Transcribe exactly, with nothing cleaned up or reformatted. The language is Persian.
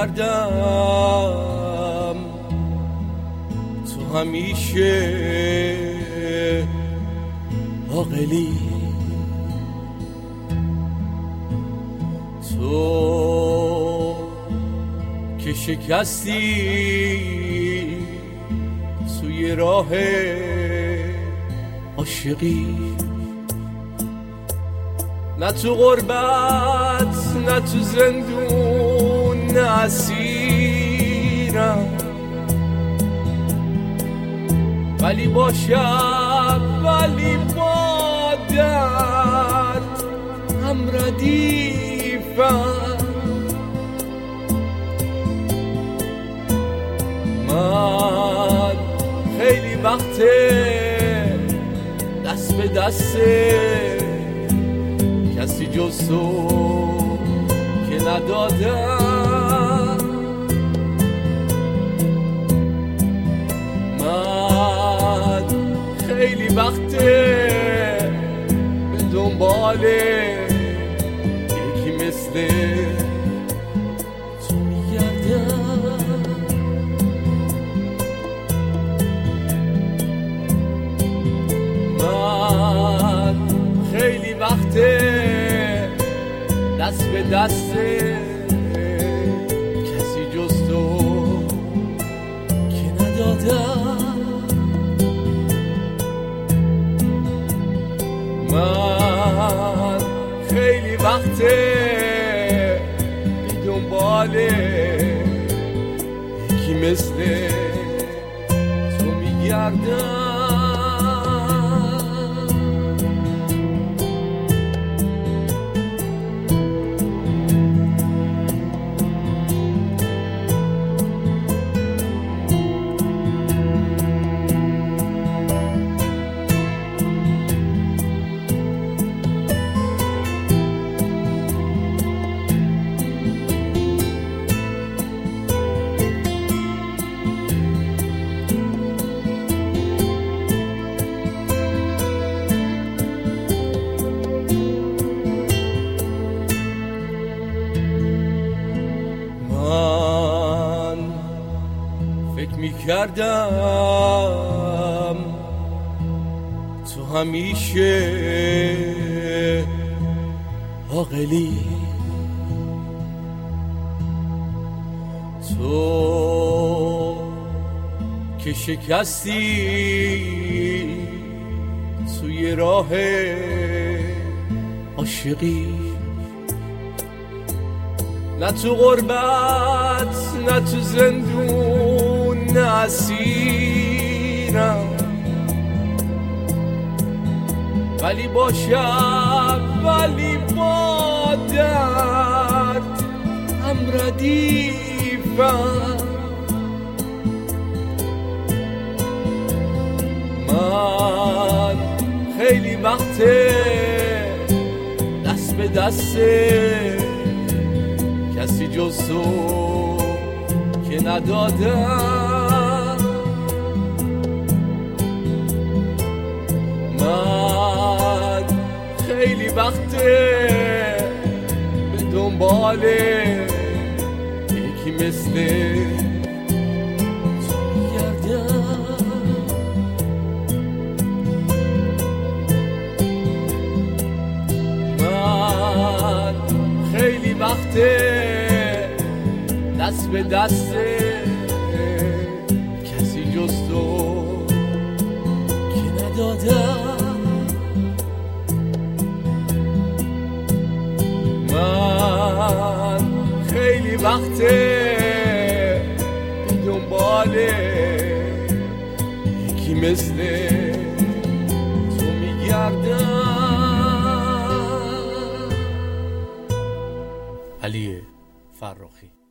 میگردم تو همیشه عاقلی، تو که شکستی توی راه عاشقی، نه تو غربت نه تو زندون نه اسیرم، ولی با شب ولی با درد هم ردیفم. من خیلی وقته دست به دست کسی جز تو که ندادم. من خیلی وقته به دنبال یکی مثل تو میگردم. من خیلی وقته دست به دست کسی جز تو که ندادم. من خیلی وقته به دنبال یکی مثل تو میگردم. فکر میکردم تو همیشه عاقلی، تو که شکستی توی راه عاشقی، نه تو غربت نه تو زندون نه اسیرم، ولی با شب ولی با درد هم ردیفم. من خیلی وقته دست به دست کسی جز تو که ندادم. من خیلی وقته به دنبال یکی مثل تو میگردم. من خیلی وقته دست به دست کسی جز تو که ندادم. من خیلی وقته به دنبال یکی مثل تو میگردم. علی فرخی.